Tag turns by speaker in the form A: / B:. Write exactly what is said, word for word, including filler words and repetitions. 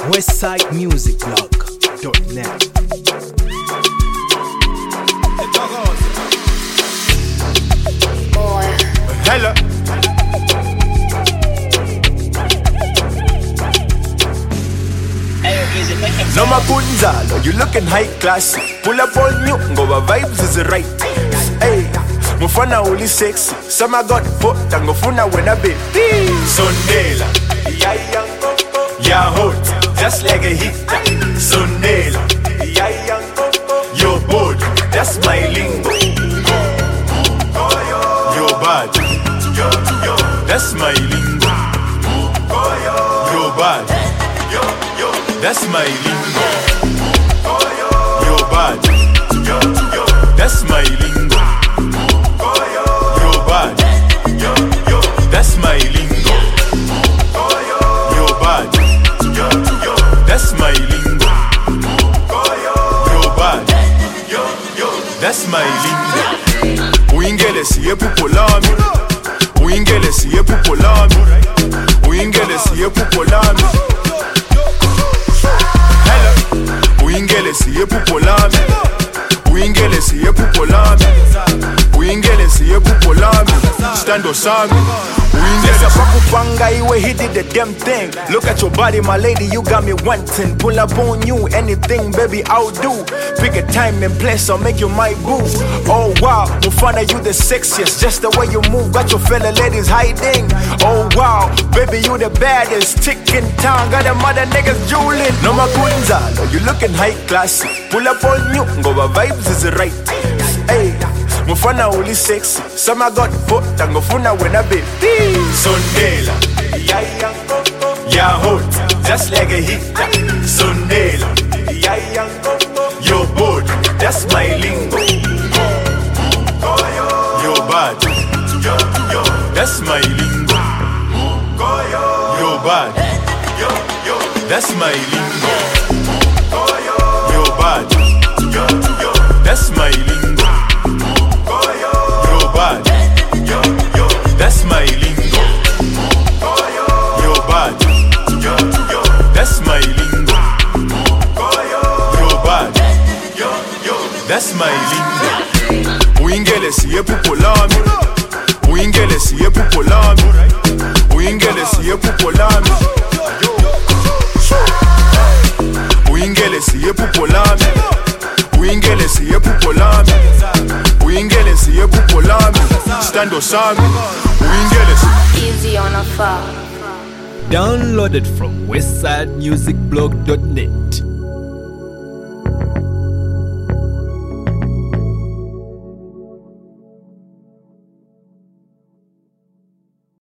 A: westside music blog dot net.
B: Hello. No mapunzalo, you looking high class. Pull up on you, go vibes is right. Hey, mufana uli sexy. Some I got foot, and go funa when I be. Sondela, yeah yeah, yeah hot, just like a hit. Sondela, yeah yeah, your body, that's my lingo. Your body, that's my lingo. Your body, that's my lingo. Your body, that's my lingo. Your body, that's my lingo. Your body, that's my lingo. Your body, that's my lingo. Uingele siye pupolami. Uingele siye pupolami. Uingele siye pupolami. Uingele siye pupolami. Uingele siye pupolami. Uingele siye pupolami. Stando sami. Uingele pakupanga iwe he did the damn thing. Look at your body my lady, you got me wanting. Pull up on you, anything baby I'll do. Pick a time and place, I'll make you my boo. Oh wow, Mufana you the sexiest. Just the way you move, got your fella ladies hiding. Oh wow, baby you the baddest. Tick in town, got them other niggas drooling. No makunzalo, you looking high classy. Pull up on you, go vibes is right. Hey, Mufana uli sexy. Some I got foot, and go funa when I be. Sondela, yeah yeah, yeah hot, just like a hit. Sondela, yeah yeah, your body, that's my lingo. Your body, that's my lingo. Your body, that's my lingo. Your body, that's my lingo. Your body, that's my lingo. Your body, that's my lingo. Your body, that's my lingo. Uingele siye pupolami. Uingele siye pupolami. Uingele siye pupolami. Uingele siye pupolami. Uingele siye pupolami. Uingele siye pupolami. Stando sami. Uingele siye.
C: Easy on a far.
A: Downloaded from westside music blog dot net.